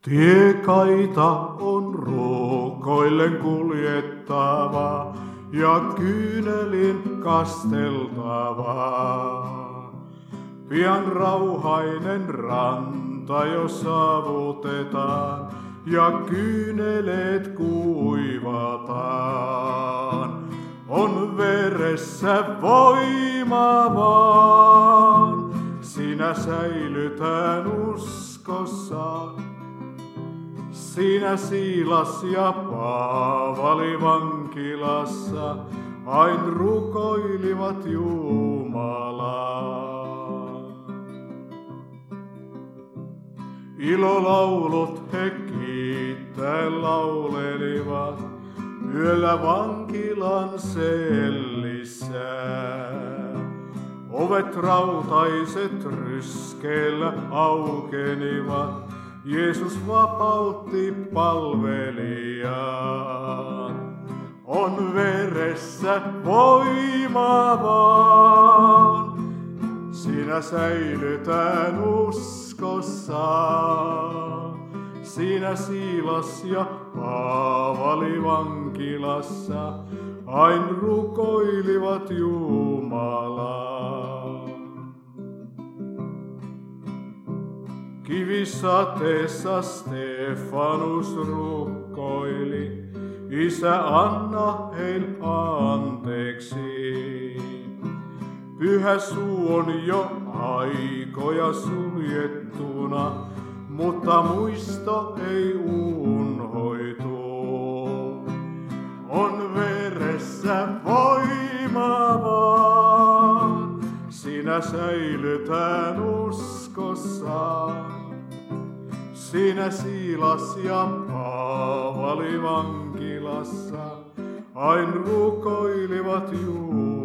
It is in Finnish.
Tiekaita on ruukoillen kuljettava ja kyynelin kasteltava. Pian rauhainen ranta jo saavutetaan ja kyyneleet kuivataan. On veressä voima vaan, siinä säilytään uskossa. Siinä Siilas ja Paavali vankilassa ain rukoilivat Jumalaa. Ilolaulut he kiittäen laulelivat yöllä vankilan sellissä. Ovet rautaiset ryskeellä aukenivat. Jeesus vapautti palvelijaan. On veressä voima vaan, siinä säilytään uskossa. Siinä Siilas ja Paavali vankilassa ain rukoilivat Jumalaa. Kivisateessa Stefanus rukoili, Isä anna heil anteeksi. Pyhä suu on jo aikoja suljettuna, mutta muisto ei unhoitu. On veressä voima vaan, siinä säilytään uskossa. Siinä Siilas ja Paavali vankilassa ain rukoilivat Jumalaa.